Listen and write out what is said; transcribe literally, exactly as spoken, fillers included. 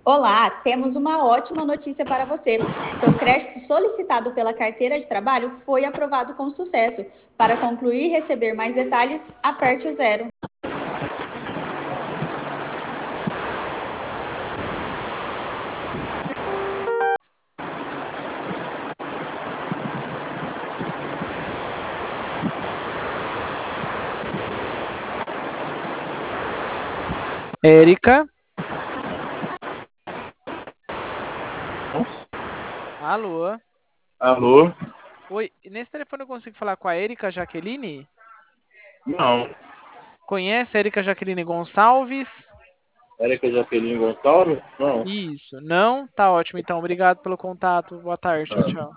Olá, temos uma ótima notícia para você. Seu crédito solicitado pela carteira de trabalho foi aprovado com sucesso. Para concluir e receber mais detalhes, aperte o zero. Érica, alô? Alô? Oi, nesse telefone eu consigo falar com a Érica Jaqueline? Não. Conhece a Érica Jaqueline Gonçalves? Érica Jaqueline Gonçalves? Não. Isso, não? Tá ótimo, então. Obrigado pelo contato. Boa tarde, tchau, Ah. tchau.